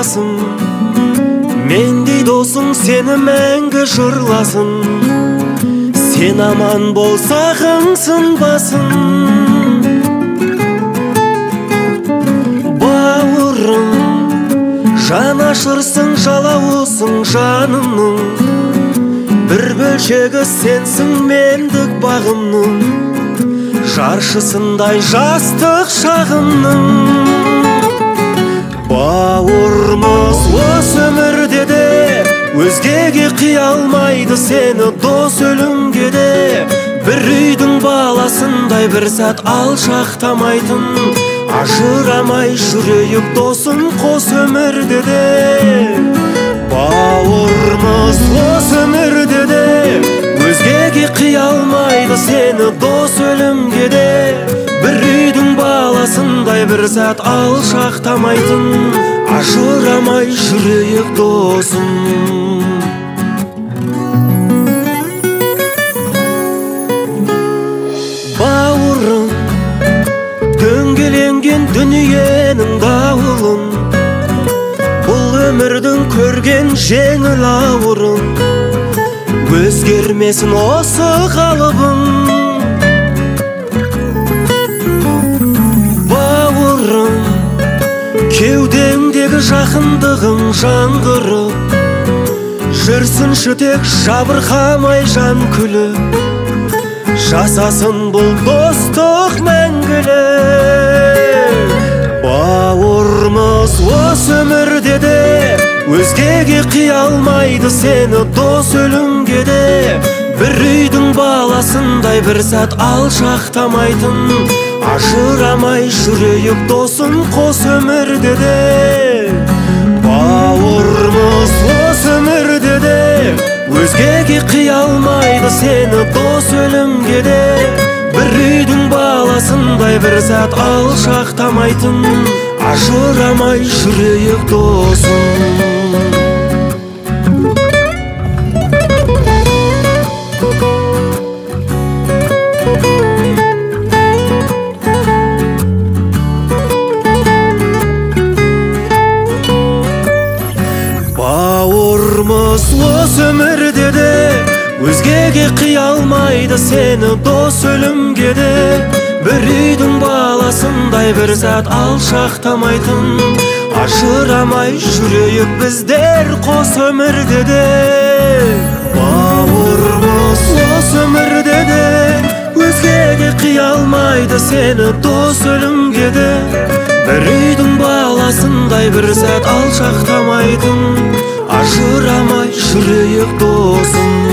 сыйласын, мендей досың сені мәңгі жырласын. Сен аман бол, сағың сынбасын. Бауырым, жан ашырсың, жалауысың жанымның. Бір бөлшегі сенсің мендік бағымның, жаршысындай жастық шағымның. Бауырмыз осы өмірде де өзгеге қия алмайды сені дос өлімге де. Бір үйдің баласындай бір сәт алшақтамайтын, ажырамай жүрейік досым қос өмірде де. Бауырмыз осы өмірде де өзгеге қия алмайды сені дос өлімге де. Бір үйдің баласындай бір сәт алшақтамайтын, ажырамай жүрейік досым. Бауырым, дөңгеленген дүниенің дауылын, бұл өмірдің көрген жеңіл ауырын, өзгермесін осы қалыбың. Бауырым, кеудеңдегі жақындығың жаңғырып, жүрсінші тек жабырқамай жан күліп, жасасын бұл достық мәңгілік. Бауырмыз осы өмірде де өзгеге қия алмайды сені дос өлімге де. Бір үйдің баласындай бір сәт алшақтамайтын, ажырамай жүрейік досым қос өмірде де. Бауырмыз осы өмірде де өзгеге қия алмайды сені дос өлімге де. Бір үйдің баласындай бір сәт алшақтамайтын, ажырамай жүрейік досым. Бауырмыз осы өмірде де өзгеге қия алмайды сені дос өлімге де. Бір үйдің баласындай бір сәт алшақтамайтын, ажырамай жүрейік біздер қос өмірде де. Бауырмыз осы өмірде де өзгеге қия алмайды сені дос өлімге де. Бір үйдің баласындай бір сәт алшақтамайтын, ажырамай жүрейік досым.